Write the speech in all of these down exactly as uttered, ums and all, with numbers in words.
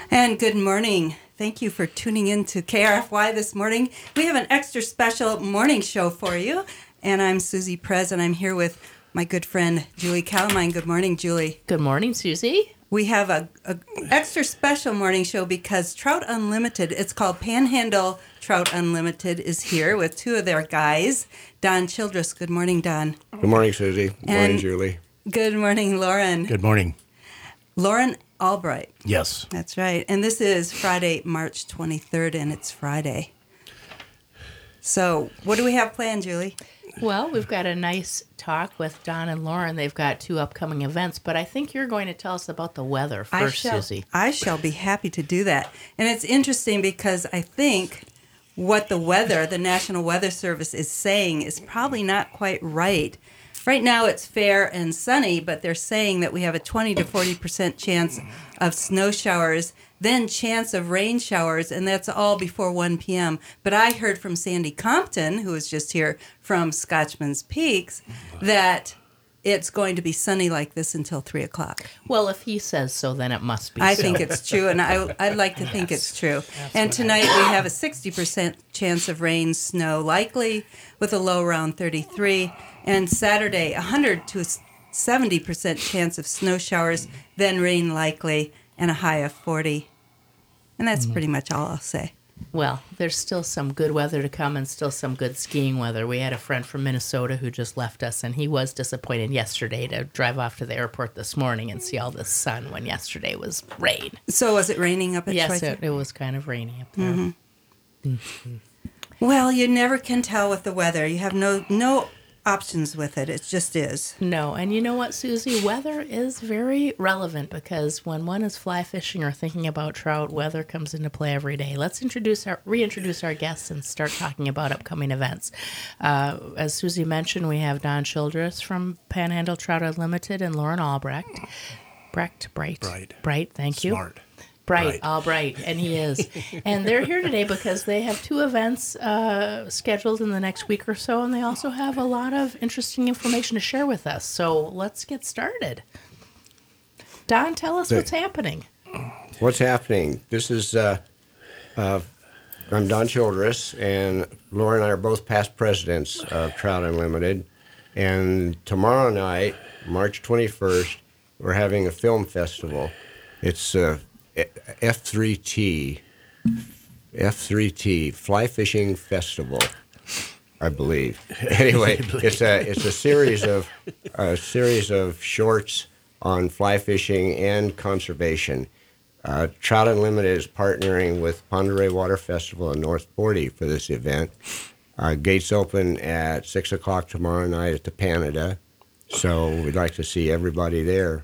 And good morning. Thank you for tuning in to K R F Y this morning. We have an extra special morning show for you. And I'm Susie Prez, and I'm here with my good friend, Julie Calamine. Good morning, Julie. Good morning, Susie. We have a, a extra special morning show because Trout Unlimited, it's called Panhandle Trout Unlimited, is here with two of their guys. Don Childress. Good morning, Don. Good morning, Susie. Good morning, and Julie. Good morning, Lauren. Good morning. Lauren Albright. Yes. That's right. And this is Friday, March twenty-third, and it's Friday. So what do we have planned, Julie? Well, we've got a nice talk with Don and Lauren. They've got two upcoming events, but I think you're going to tell us about the weather first, I shall, Susie. I shall be happy to do that. And it's interesting because I think what the weather, the National Weather Service is saying is probably not quite right. Right now it's fair and sunny, but they're saying that we have a twenty to forty percent chance of snow showers, then chance of rain showers, and that's all before one p.m. But I heard from Sandy Compton, who was just here from Scotchman's Peaks, that it's going to be sunny like this until three o'clock. Well, if he says so, then it must be I so. think it's true, and I, I'd like to think Yes. it's true. And tonight we have a sixty percent chance of rain, snow likely, with a low around thirty-three. And Saturday, one hundred to seventy percent chance of snow showers, then rain likely, and a high of forty. And that's mm-hmm. pretty much all I'll say. Well, there's still some good weather to come and still some good skiing weather. We had a friend from Minnesota who just left us, and he was disappointed yesterday to drive off to the airport this morning and see all the sun when yesterday was rain. So was it raining up at Yes, Schweitzer? it, it was kind of rainy up there. Mm-hmm. Mm-hmm. Well, you never can tell with the weather. You have no no options with it. It just is. No, and you know what, Susie? Weather is very relevant because when one is fly fishing or thinking about trout, weather comes into play every day. Let's introduce our reintroduce our guests and start talking about upcoming events. Uh, as Susie mentioned, we have Don Childress from Panhandle Trout Unlimited and Lauren Albrecht. Brecht, Bright, Bright, Bright. Thank you. Smart. Bright, Right. Albright, and he is. And they're here today because they have two events uh, scheduled in the next week or so, and they also have a lot of interesting information to share with us. So let's get started. Don, tell us The- what's happening. What's happening? This is, uh, uh, I'm Don Childress, and Laura and I are both past presidents of Trout Unlimited. And tomorrow night, March twenty-first, we're having a film festival. It's uh, F three T, F three T, Fly Fishing Festival, I believe. Anyway, it's a it's a series of a series of shorts on fly fishing and conservation. Uh, Trout Unlimited is partnering with Pend Oreille Water Festival in North Forty for this event. Uh, gates open at six o'clock tomorrow night at the Panada, so we'd like to see everybody there.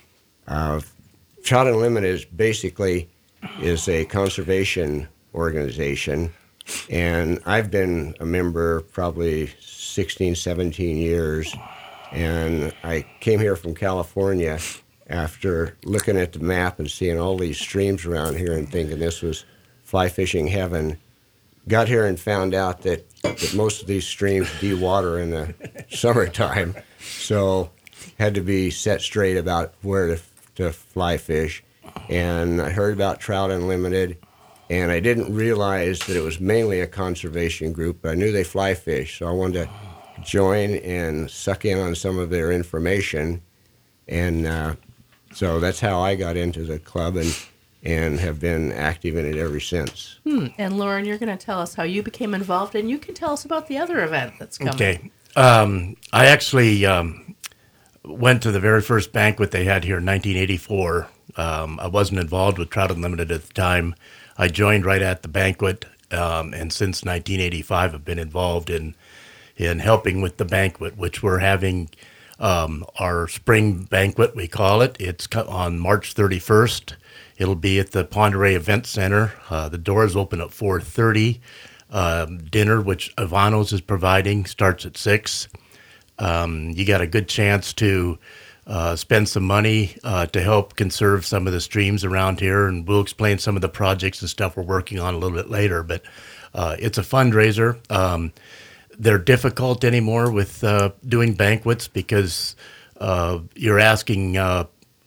Uh, Trout Unlimited is basically is a conservation organization, and I've been a member probably sixteen, seventeen years, and I came here from California after looking at the map and seeing all these streams around here and thinking this was fly fishing heaven. Got here and found out that, that most of these streams de-water in the summertime, so had to be set straight about where to to fly fish. And I heard about Trout Unlimited, and I didn't realize that it was mainly a conservation group, but I knew they fly fish, so I wanted to join and suck in on some of their information. And uh, so that's how I got into the club and and have been active in it ever since. Hmm. And Lauren, you're going to tell us how you became involved, and you can tell us about the other event that's coming. Okay. Um, I actually um, went to the very first banquet they had here in nineteen eighty-four. Um, I wasn't involved with Trout Unlimited at the time. I joined right at the banquet, um, and since nineteen eighty-five I've been involved in in helping with the banquet, which we're having um, our spring banquet, we call it. It's co- on March thirty-first. It'll be at the Pend Oreille Event Center. Uh, the doors open at four thirty. Um, dinner, which Ivano's is providing, starts at six. Um, you got a good chance to uh, spend some money uh, to help conserve some of the streams around here, and we'll explain some of the projects and stuff we're working on a little bit later. But uh, it's a fundraiser. Um, they're difficult anymore with uh, doing banquets because uh, you're asking uh,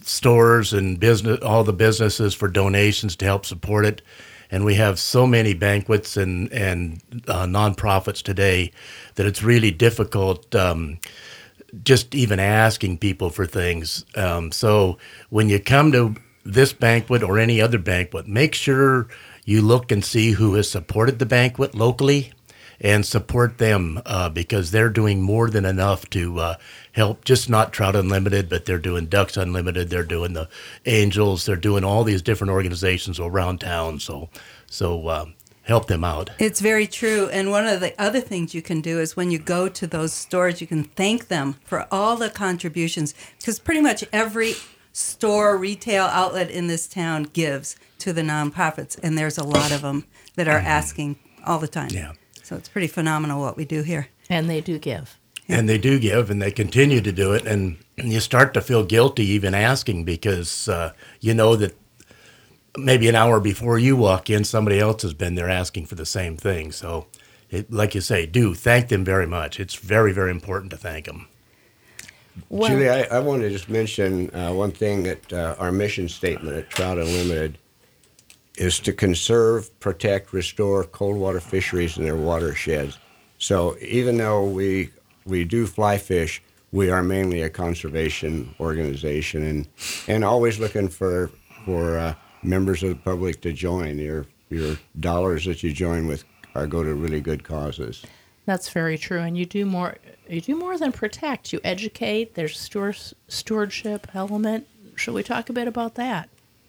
stores and business, all the businesses for donations to help support it. And we have so many banquets and and uh, nonprofits today that it's really difficult um, just even asking people for things. Um, so when you come to this banquet or any other banquet, make sure you look and see who has supported the banquet locally and support them uh, because they're doing more than enough to uh, help, just not Trout Unlimited, but they're doing Ducks Unlimited, they're doing the Angels, they're doing all these different organizations around town. So, so uh, help them out. It's very true. And one of the other things you can do is when you go to those stores, you can thank them for all the contributions, because pretty much every store, retail outlet in this town gives to the nonprofits, and there's a lot of them that are asking all the time. Yeah. So it's pretty phenomenal what we do here. And they do give. And they do give, and they continue to do it, and you start to feel guilty even asking because uh, you know that maybe an hour before you walk in, somebody else has been there asking for the same thing. So, it, like you say, do thank them very much. It's very, very important to thank them. Well, Julie, I, I want to just mention uh, one thing that uh, our mission statement at Trout Unlimited is to conserve, protect, restore cold water fisheries and their watersheds. So even though we we do fly fish, we are mainly a conservation organization and, and always looking for for uh, members of the public to join. Your your dollars that you join with are go to really good causes. That's very true. And you do more you do more than protect. You educate. There's steward, stewardship element. Should we talk a bit about that?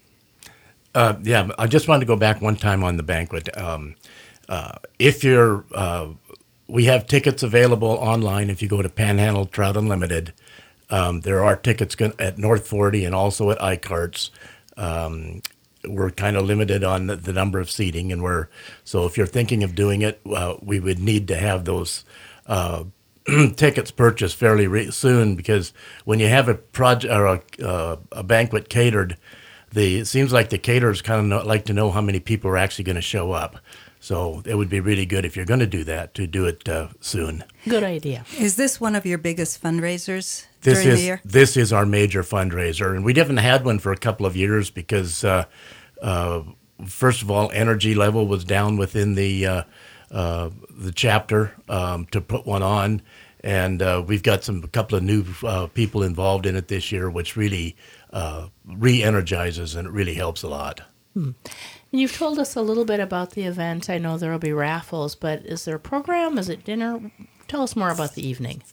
Uh, yeah, I just wanted to go back one time on the banquet. Um, uh, if you're, uh, we have tickets available online. If you go to Panhandle Trout Unlimited, um, there are tickets at North forty and also at iCarts. Um, we're kind of limited on the, the number of seating, and we're so if you're thinking of doing it, uh, we would need to have those uh, tickets purchased fairly re- soon because when you have a project or a, uh, a banquet catered. The, it seems like the caterers kind of know, like to know how many people are actually going to show up. So it would be really good if you're going to do that, to do it uh, soon. Good idea. Is this one of your biggest fundraisers This during is, the year? This is our major fundraiser. And we haven't had one for a couple of years because, uh, uh, first of all, energy level was down within the, uh, uh, the chapter um, to put one on. And uh, we've got some a couple of new uh, people involved in it this year, which really uh, re-energizes and it really helps a lot. Hmm. And you've told us a little bit about the event. I know there will be raffles, but is there a program? Is it dinner? Tell us more about the evening.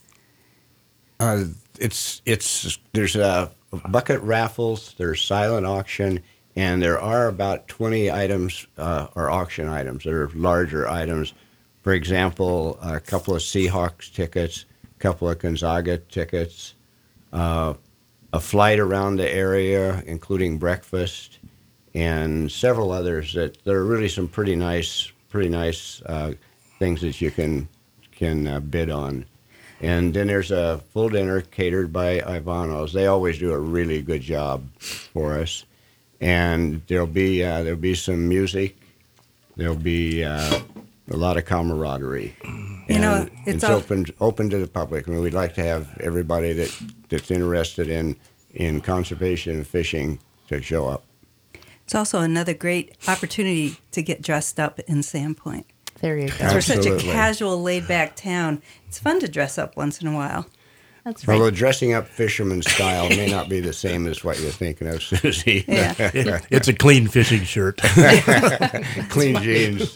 Uh, it's it's there's a bucket raffles, there's silent auction, and there are about twenty items uh, or auction items that are larger items. For example, a couple of Seahawks tickets, a couple of Gonzaga tickets, uh, a flight around the area, including breakfast, and several others. That there are really some pretty nice, pretty nice uh, things that you can can uh, bid on. And then there's a full dinner catered by Ivanos. They always do a really good job for us. And there'll be uh, there'll be some music. There'll be uh, a lot of camaraderie. You know, And it's it's all- open open to the public. I mean, we'd like to have everybody that, that's interested in in conservation and fishing to show up. It's also another great opportunity to get dressed up in Sandpoint. There you go. We're such a Absolutely. casual, laid-back town. It's fun to dress up once in a while. That's right. Although dressing up fisherman style may not be the same as what you're thinking of, Susie. Yeah. It- it's a clean fishing shirt. Clean jeans.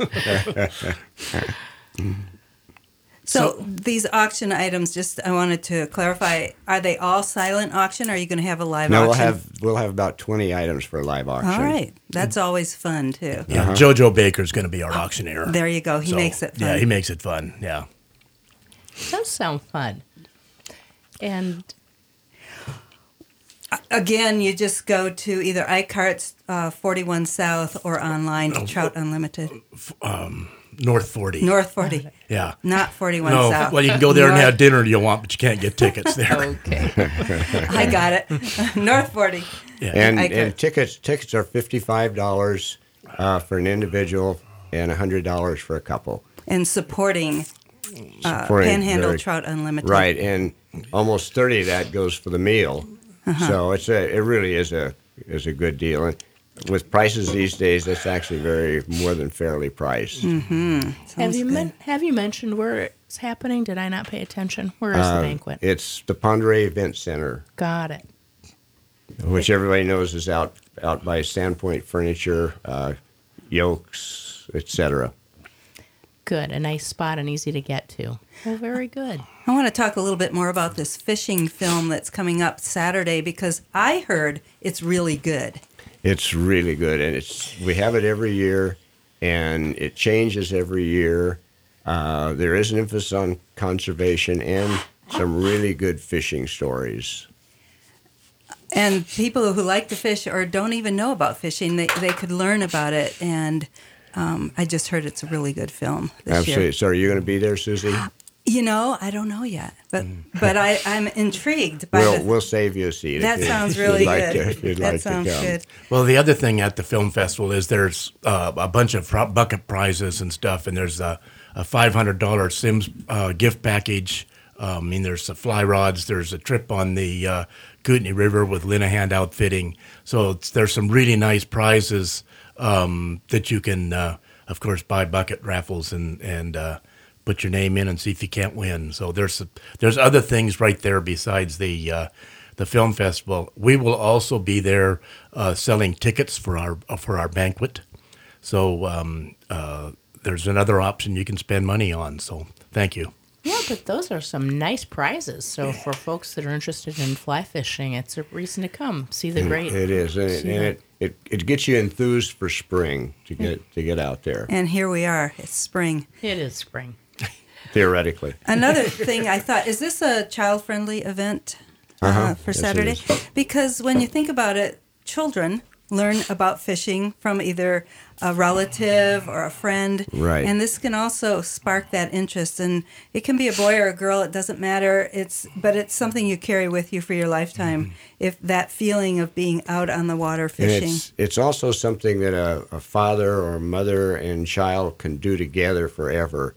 So, these auction items, just I wanted to clarify, are they all silent auction, or are you going to have a live No, auction? we'll have we'll have about twenty items for a live auction. All right. That's always fun, too. Yeah, Jojo Baker's going to be our auctioneer. There you go. He So, makes it fun. Yeah, he makes it fun. Yeah. does sound fun. And Again, you just go to either iCarts uh, forty-one South or online to Trout Unlimited. North forty. North forty, Yeah. not forty-one No, South. well, you can go there and North- have dinner you want, but you can't get tickets there. okay. I got it. North forty. Yeah. And I and could- tickets tickets are fifty five dollars uh, for an individual and a hundred dollars for a couple. And supporting uh, Supporting Panhandle very- Trout Unlimited. Right, and almost thirty of that goes for the meal. Uh-huh. So it's a it really is a is a good deal. And with prices these days, it's actually very more than fairly priced. Mm-hmm. Have Sounds you good. men- have you mentioned where it's happening? Did I not pay attention? Where is the Uh, banquet? It's the Ponderay Event Center, Got it. which everybody knows is out out by Sandpoint Furniture, uh, Yokes, et cetera. Good. A nice spot and easy to get to. Well, very good. I want to talk a little bit more about this fishing film that's coming up Saturday because I heard it's really good. It's really good, and it's we have it every year, and it changes every year. Uh, there is an emphasis on conservation and some really good fishing stories. And people who like to fish or don't even know about fishing, they, they could learn about it. And um, I just heard it's a really good film this Absolutely. year. So, are you going to be there, Susie? You know, I don't know yet, but but I, I'm intrigued by We'll the, we'll save you a seat. that if you- sounds if you'd really like good. to- if you'd that like sounds to come. good. Well, the other thing at the film festival is there's uh, a bunch of fro- bucket prizes and stuff, and there's a, a five hundred dollars Sims uh, gift package. Um, I mean, there's the fly rods. There's a trip on the uh, Kootenai River with Linehan Outfitting. So it's, there's some really nice prizes um, that you can, uh, of course, buy bucket raffles and and uh, put your name in and see if you can't win. So there's there's other things right there besides the uh, the film festival. We will also be there uh, selling tickets for our for our banquet. So um, uh, there's another option you can spend money on. So thank you. Yeah, but those are some nice prizes. So for folks that are interested in fly fishing, it's a reason to come see the great. It is, and, it, see and the- it, it it gets you enthused for spring to get to get out there. And here we are. It's spring. It is spring. Theoretically, Another thing I thought, is this a child-friendly event uh, Uh-huh. for Yes, it Saturday? is. Because when you think about it, children learn about fishing from either a relative or a friend. Right. And this can also spark that interest. And it can be a boy or a girl, it doesn't matter. It's but it's something you carry with you for your lifetime. If that feeling of being out on the water and fishing. it's it's also something that a, a father or mother and child can do together forever.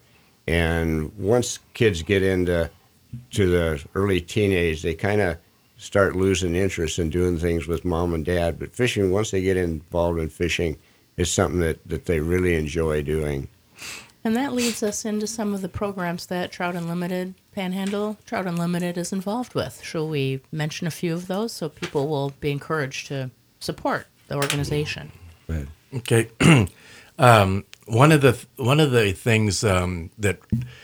And once kids get into to the early teenage, they kind of start losing interest in doing things with mom and dad. But fishing, once they get involved in fishing, is something that, that they really enjoy doing. And that leads us into some of the programs that Trout Unlimited, Panhandle Trout Unlimited is involved with. Shall we mention a few of those so people will be encouraged to support the organization? Okay. um, one of the one of the things um, that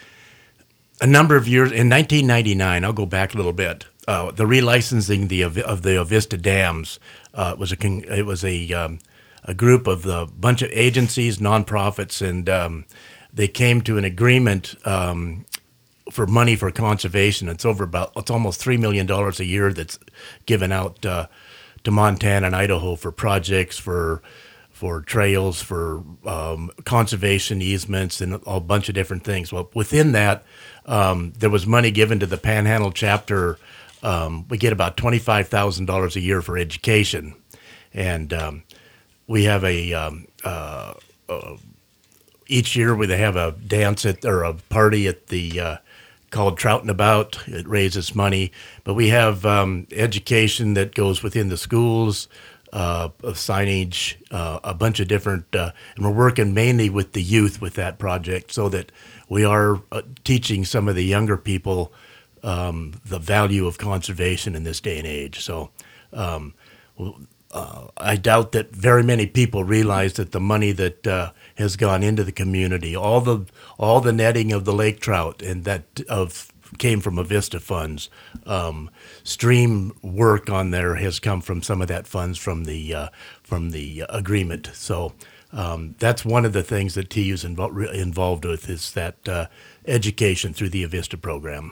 a number of years in nineteen ninety-nine, I'll go back a little bit. Uh, the relicensing the of, of the Avista dams uh, was a con- it was a um, a group of a bunch of agencies, nonprofits, and um, they came to an agreement um, for money for conservation. It's over about it's almost three million dollars a year that's given out uh, to Montana and Idaho for projects for for trails, for um, conservation easements, and a bunch of different things. Well, within that, um, there was money given to the Panhandle chapter. Um, we get about twenty-five thousand dollars a year for education, and um, we have a um, uh, uh, each year we they have a dance at or a party at the uh, called Troutin' About. It raises money, but we have um, education that goes within the schools, uh, signage, uh, a bunch of different, uh, and we're working mainly with the youth with that project, so that we are uh, teaching some of the younger people um, the value of conservation in this day and age. So. Um, Uh, I doubt that very many people realize that the money that uh, has gone into the community, all the all the netting of the lake trout, and that of came from Avista funds. Um, stream work on there has come from some of that funds from the uh, from the agreement. So um, that's one of the things that T U is invo- involved with is that uh, education through the Avista program.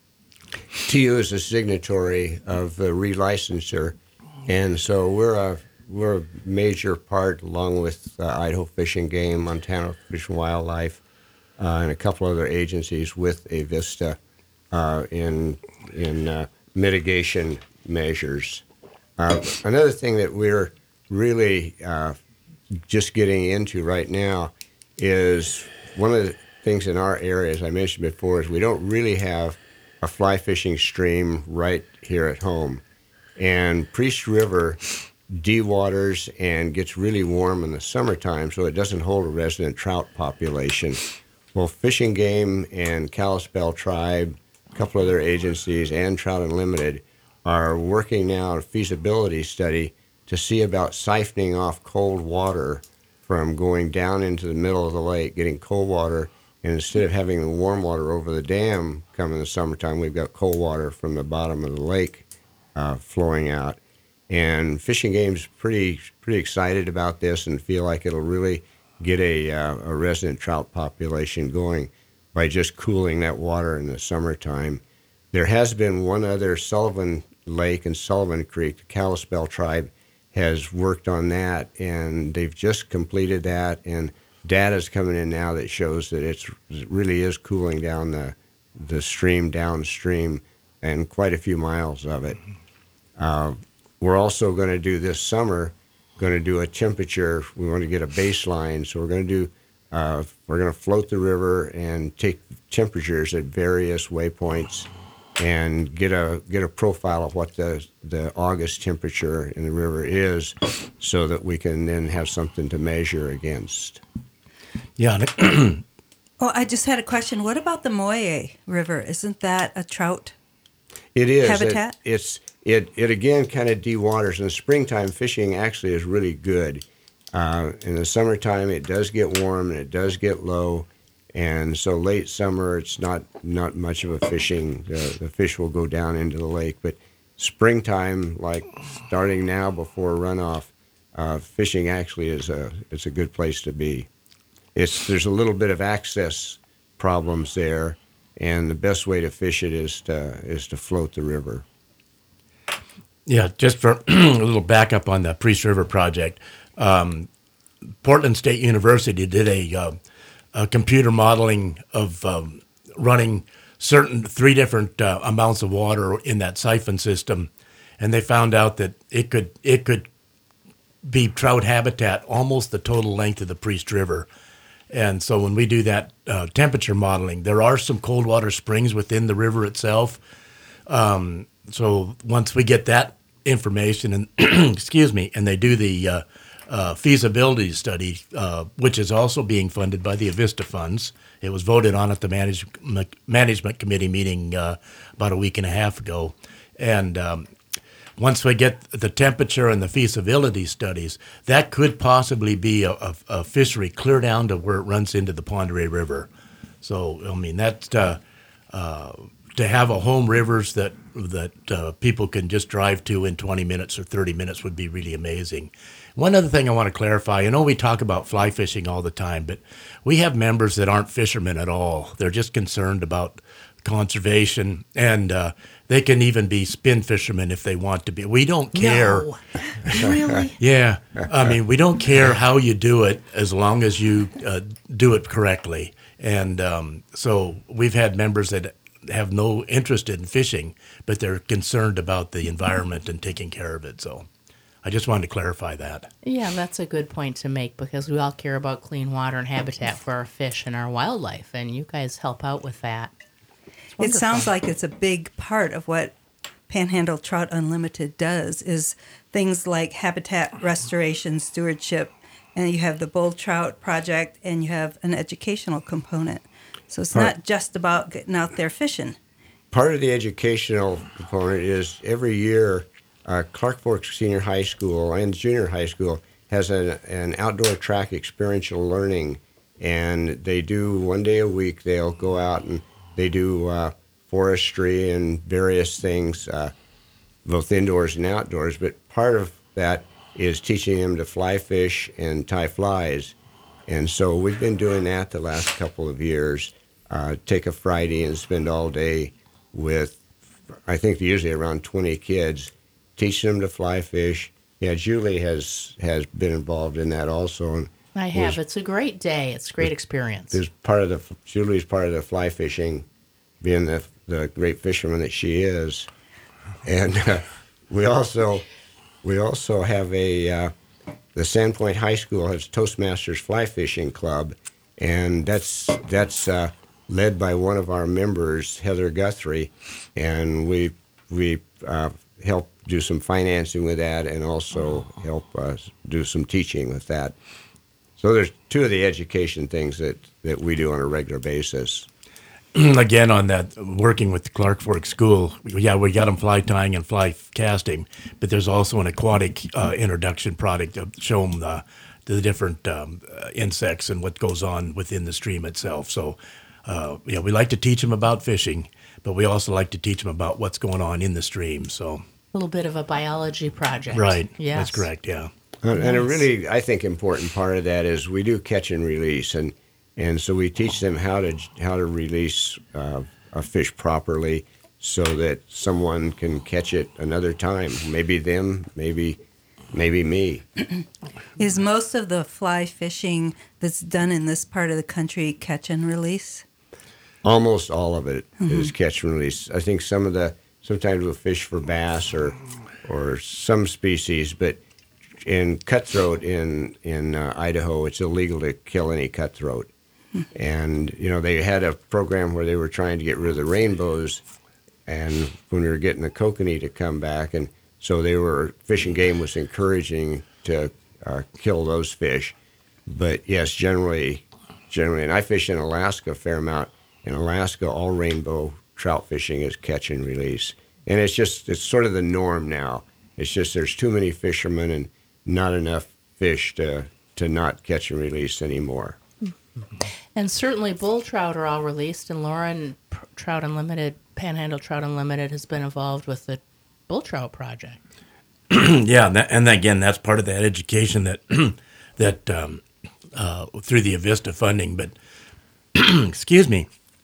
T U is a signatory of the relicensure. And so we're a we're a major part, along with uh, Idaho Fish and Game, Montana Fish and Wildlife, uh, and a couple other agencies with Avista uh, in in uh, mitigation measures. Uh, another thing that we're really uh, just getting into right now is one of the things in our area, as I mentioned before, is we don't really have a fly fishing stream right here at home. And Priest River dewaters and gets really warm in the summertime, so it doesn't hold a resident trout population. Well, Fish and Game and Kalispell Tribe, a couple other agencies, and Trout Unlimited are working now on a feasibility study to see about siphoning off cold water from going down into the middle of the lake, getting cold water, and instead of having the warm water over the dam come in the summertime, we've got cold water from the bottom of the lake uh, flowing out. And Fish and Game's pretty pretty excited about this and feel like it'll really get a, uh, a resident trout population going by just cooling that water in the summertime. There has been one other, Sullivan Lake and Sullivan Creek. The Kalispell Tribe has worked on that, and they've just completed that, and data's coming in now that shows that it's, it really is cooling down the, the stream downstream and quite a few miles of it. Uh, we're also going to do this summer, going to do a temperature. We want to get a baseline, so we're going to do, uh, we're going to float the river and take temperatures at various waypoints and get a get a profile of what the, the August temperature in the river is so that we can then have something to measure against. Yeah. Oh, I just had a question. What about the Moye River? Isn't that a trout It is. habitat? It, it's it it again kind of dewaters. In the springtime, fishing actually is really good. Uh, in the summertime, it does get warm and it does get low, and so late summer, it's not not much of a fishing. The, the fish will go down into the lake, but springtime, like starting now before runoff, uh, fishing actually is a it's a good place to be. It's there's a little bit of access problems there, and the best way to fish it is to is to float the river. Yeah, just for a little backup on the Priest River project, um, Portland State University did a, uh, a computer modeling of um, running certain three different uh, amounts of water in that siphon system, and they found out that it could it could be trout habitat almost the total length of the Priest River. And so when we do that uh, temperature modeling, there are some cold water springs within the river itself. Um, so once we get that information, and excuse me, and they do the uh, uh, feasibility study, uh, which is also being funded by the Avista funds. It was voted on at the manage- management committee meeting uh, about a week and a half ago. And um, once we get the temperature and the feasibility studies, that could possibly be a, a, a fishery clear down to where it runs into the Pend Oreille River. So, I mean, that's uh, uh, to have a home rivers that that uh, people can just drive to in twenty minutes or thirty minutes would be really amazing. One other thing I want to clarify, you know, we talk about fly fishing all the time, but we have members that aren't fishermen at all. They're just concerned about conservation, and uh, they can even be spin fishermen if they want to be. We don't care. No. Really? Yeah. I mean, we don't care how you do it as long as you uh, do it correctly. And um, so we've had members that have no interest in fishing, but they're concerned about the environment and taking care of it. So I just wanted to clarify that. Yeah, that's a good point to make because we all care about clean water and habitat for our fish and our wildlife, and you guys help out with that. It sounds like it's a big part of what Panhandle Trout Unlimited does is things like habitat restoration, stewardship, and you have the Bull Trout Project, and you have an educational component. So it's Part- not just about getting out there fishing. Part of the educational component is every year uh, Clark Forks Senior High School and Junior High School has an, an outdoor track experiential learning, and they do one day a week. They'll go out and they do uh, forestry and various things, uh, both indoors and outdoors. But part of that is teaching them to fly fish and tie flies. And so we've been doing that the last couple of years. Uh, take a Friday and spend all day with, I think usually around twenty kids, teaching them to fly fish. Yeah, Julie has, has been involved in that also. And I have. was- It's a great day. It's a great experience. Is part of the Julie's part of the fly fishing, being the the great fisherman that she is, and uh, we also we also have a uh, the Sandpoint High School has Toastmasters Fly Fishing Club, and that's that's uh, led by one of our members, Heather Guthrie, and we we uh, help do some financing with that and also help us do some teaching with that. So there's two of the education things that, that we do on a regular basis. Again, on that, working with the Clark Fork School, yeah, we got them fly tying and fly casting, but there's also an aquatic uh, introduction product to show them the, the different um, uh, insects and what goes on within the stream itself. So, uh, yeah, we like to teach them about fishing, but we also like to teach them about what's going on in the stream. So, A little bit of a biology project. right, Yes. that's correct, yeah. And, and a really, I think, important part of that is we do catch and release, and and so we teach them how to how to release uh, a fish properly, so that someone can catch it another time. Maybe them, maybe maybe me. Is most of the fly fishing that's done in this part of the country catch and release? Almost all of it is catch and release. I think some of the sometimes we'll fish for bass or or some species, but in cutthroat in in uh, Idaho, it's illegal to kill any cutthroat. And you know, they had a program where they were trying to get rid of the rainbows, and when we were getting the kokanee to come back, and so they were Fish and Game was encouraging to uh, kill those fish. But yes, generally, generally, and I fish in Alaska a fair amount. In Alaska, all rainbow trout fishing is catch and release, and it's just it's sort of the norm now. It's just there's too many fishermen and not enough fish to to not catch and release anymore. And certainly bull trout are all released, and Lauren P- Trout Unlimited, Panhandle Trout Unlimited, has been involved with the bull trout project. Yeah, and, that, and again, that's part of that education that that um, uh, through the Avista funding. But excuse me,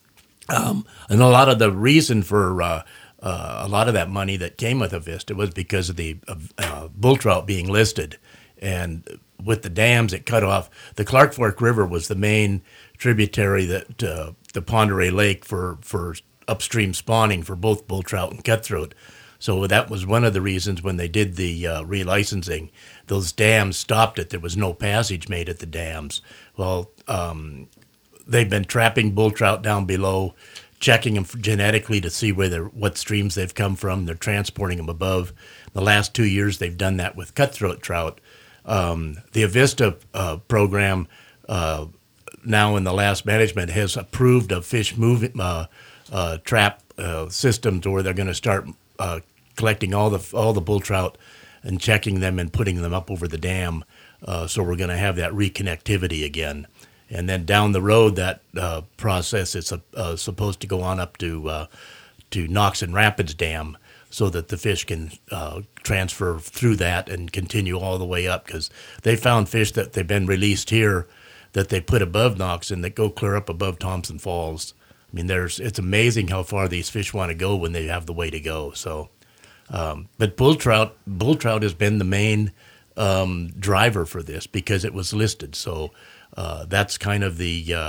um, and a lot of the reason for uh, uh, a lot of that money that came with Avista was because of the uh, bull trout being listed, and with the dams it cut off. The Clark Fork River was the main tributary that uh, the Pend Oreille Lake for for upstream spawning for both bull trout and cutthroat. So that was one of the reasons when they did the uh, relicensing, those dams stopped it. There was no passage made at the dams. Well, um, they've been trapping bull trout down below, checking them genetically to see where they're, what streams they've come from. They're transporting them above. The last two years, they've done that with cutthroat trout. Um, the Avista uh, program uh, now in the last management has approved a fish moving uh, uh, trap uh, system to where they're going to start uh, collecting all the all the bull trout and checking them and putting them up over the dam. Uh, so we're going to have that reconnectivity again. And then down the road, that uh, process is uh, supposed to go on up to uh, to Knox and Rapids Dam, so that the fish can uh, transfer through that and continue all the way up, because they found fish that they've been released here that they put above Knox and that go clear up above Thompson Falls. I mean, there's it's amazing how far these fish want to go when they have the way to go. So, um, but bull trout, bull trout has been the main um, driver for this because it was listed. So uh, that's kind of the uh,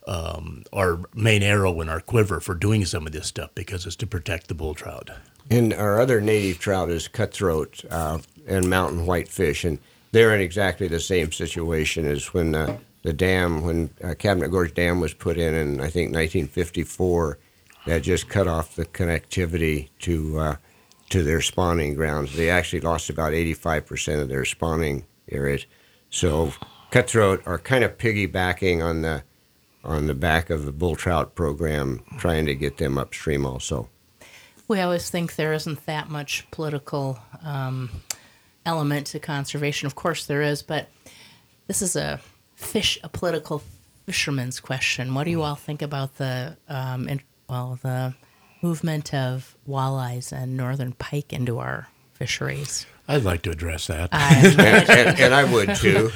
um, our main arrow in our quiver for doing some of this stuff, because it's to protect the bull trout. And our other native trout is cutthroat uh, and mountain whitefish, and they're in exactly the same situation as when uh, the dam, when uh, Cabinet Gorge Dam was put in in, I think, nineteen fifty-four, that just cut off the connectivity to uh, to their spawning grounds. They actually lost about eighty-five percent of their spawning areas. So cutthroat are kind of piggybacking on the on the back of the bull trout program, trying to get them upstream also. We always think there isn't that much political um, element to conservation. Of course there is, but this is a fish, a political fisherman's question. What do you all think about the, um, in, well, the movement of walleyes and northern pike into our fisheries? I'd like to address that. and, and, and I would too.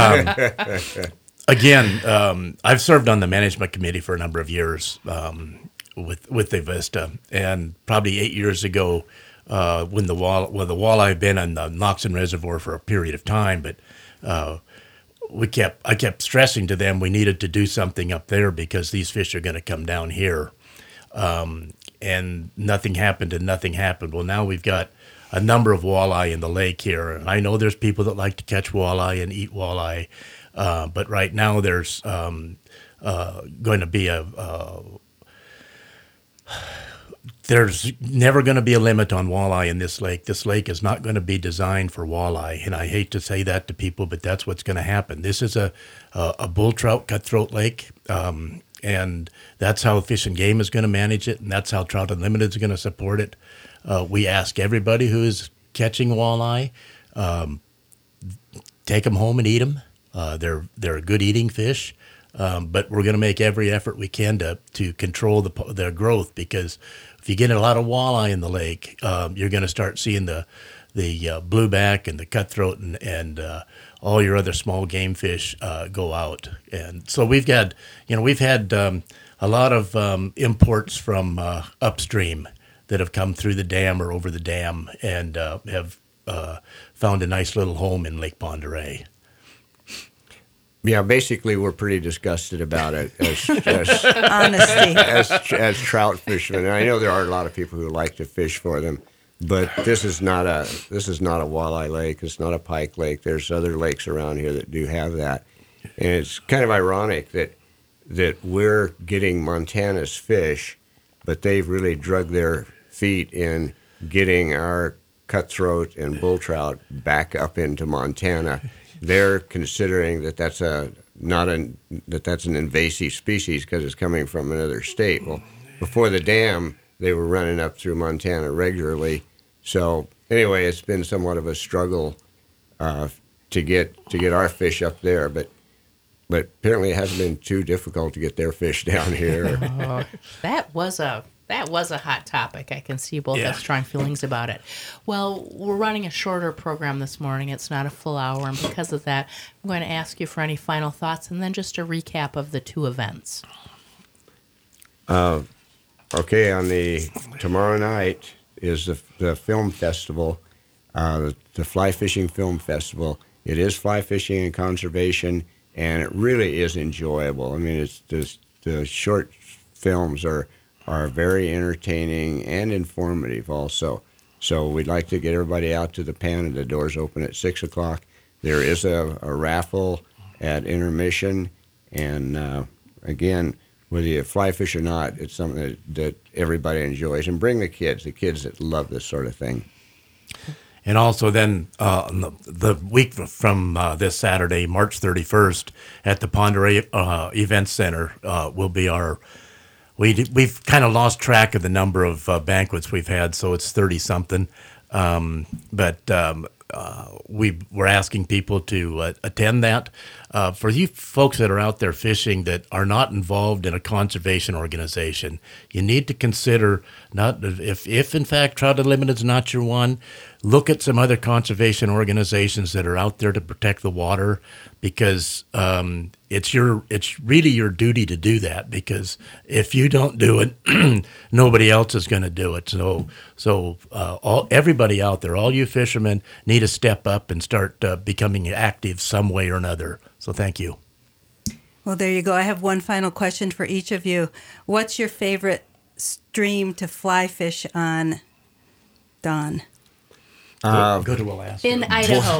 um, again, um, I've served on the management committee for a number of years. Um, with with the Avista, and probably eight years ago, uh, when the wall well the walleye had been on the Noxon Reservoir for a period of time, but uh, we kept I kept stressing to them we needed to do something up there because these fish are going to come down here, um, and nothing happened and nothing happened. Well, now we've got a number of walleye in the lake here, and I know there's people that like to catch walleye and eat walleye, uh, but right now there's um, uh, going to be a, a there's never going to be a limit on walleye in this lake. This lake is not going to be designed for walleye, and I hate to say that to people, but that's what's going to happen. This is a a, a bull trout cutthroat lake, um, and that's how Fish and Game is going to manage it, and that's how Trout Unlimited is going to support it. Uh, we ask everybody who is catching walleye, um, take them home and eat them. Uh, they're they're good eating fish. Um, but we're going to make every effort we can to to control the their growth, because if you get a lot of walleye in the lake, um, you're going to start seeing the the uh, blueback and the cutthroat and and uh, all your other small game fish uh, go out. And so we've got you know we've had um, a lot of um, imports from uh, upstream that have come through the dam or over the dam and uh, have uh, found a nice little home in Lake Pend Oreille. Yeah, basically, we're pretty disgusted about it as as, Honesty. as as trout fishermen. And I know there are a lot of people who like to fish for them, but this is not a this is not a walleye lake. It's not a pike lake. There's other lakes around here that do have that, and it's kind of ironic that that we're getting Montana's fish, but they've really drug their feet in getting our cutthroat and bull trout back up into Montana. They're considering that that's a not an that that's an invasive species because it's coming from another state. Well, before the dam, they were running up through Montana regularly. So anyway, it's been somewhat of a struggle uh, to get to get our fish up there, but but apparently it hasn't been too difficult to get their fish down here. Oh, that was a that was a hot topic. I can see both Yeah. have strong feelings about it. Well, we're running a shorter program this morning. It's not a full hour, and because of that, I'm going to ask you for any final thoughts and then just a recap of the two events. Uh, okay, on the tomorrow night is the, the film festival, uh, the, the Fly Fishing Film Festival. It is fly fishing and conservation, and it really is enjoyable. I mean, it's just, the short films are are very entertaining and informative also. So we'd like to get everybody out to the pen, and the doors open at six o'clock. There is a, a raffle at intermission, and uh, again, whether you fly fish or not, it's something that, that everybody enjoys. And bring the kids, the kids that love this sort of thing. And also then uh, the, the week from uh, this Saturday, March thirty-first, at the Pend Oreille uh, Event Center uh, will be our, we, we've kind of lost track of the number of uh, banquets we've had, so it's thirty-something. Um, but um, uh, we, we're asking people to uh, attend that. Uh, for you folks that are out there fishing that are not involved in a conservation organization, you need to consider, not if, if in fact Trout Unlimited is not your one, look at some other conservation organizations that are out there to protect the water, because um, it's your it's really your duty to do that, because if you don't do it, nobody else is going to do it. So so uh, all everybody out there, all you fishermen, need to step up and start uh, becoming active some way or another. So thank you. Well, there you go. I have one final question for each of you. What's your favorite stream to fly fish on, Don? Uh, Go to Alaska. In Idaho.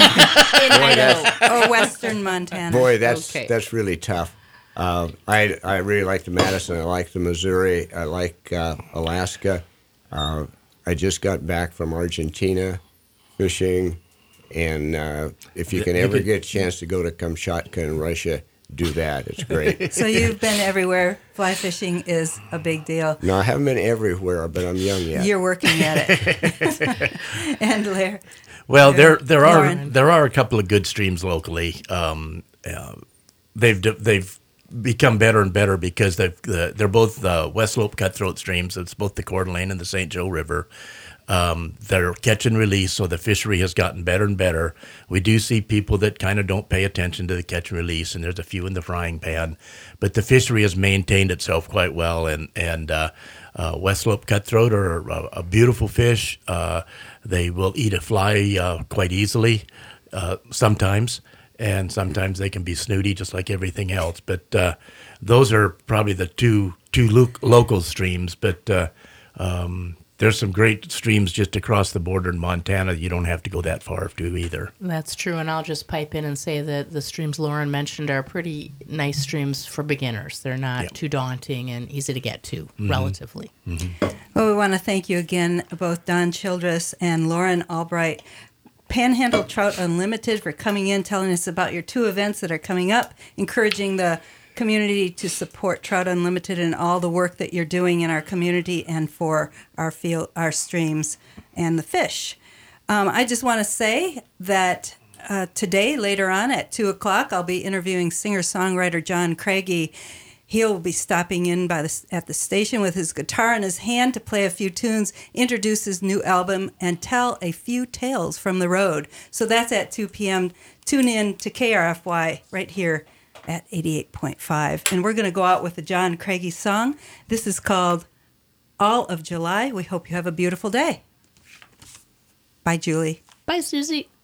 In Idaho. Or Western Montana? Boy, that's Okay. that's really tough. Uh, I I really like the Madison. I like the Missouri. I like uh, Alaska. Uh, I just got back from Argentina fishing, and uh, if you can ever get a chance to go to Kamchatka in Russia, do that. It's great. So you've been everywhere. Fly fishing is a big deal. No, I haven't been everywhere, but I'm young yet. You're working at it. And Larry. Well, there there are Lauren. there are a couple of good streams locally. Um, uh, they've de- they've become better and better because they've uh, they're both uh, West Slope cutthroat streams. It's both the Coeur d'Alene and the Saint Joe River. Um, they're catch and release, so the fishery has gotten better and better. We do see people that kind of don't pay attention to the catch and release, and there's a few in the frying pan, but the fishery has maintained itself quite well. And and uh, uh, West Slope cutthroat are a, a beautiful fish. Uh, they will eat a fly uh, quite easily uh, sometimes, and sometimes they can be snooty just like everything else. But uh, those are probably the two two lo- local streams. But uh, um, there's some great streams just across the border in Montana. You don't have to go that far to either. That's true, and I'll just pipe in and say that the streams Lauren mentioned are pretty nice streams for beginners. They're not Yep. too daunting and easy to get to, relatively. Well, we want to thank you again, both Don Childress and Lauren Albright, Panhandle Trout Unlimited, for coming in, telling us about your two events that are coming up, encouraging the community to support Trout Unlimited and all the work that you're doing in our community and for our field, our streams, and the fish. Um, I just want to say that uh, today, later on at two o'clock, I'll be interviewing singer-songwriter John Craigie. He'll be stopping in by the, at the station with his guitar in his hand to play a few tunes, introduce his new album, and tell a few tales from the road. So that's at two p.m. Tune in to K R F Y right here at eighty-eight point five. And we're going to go out with a John Craigie song. This is called All of July. We hope you have a beautiful day. Bye, Julie. Bye, Susie.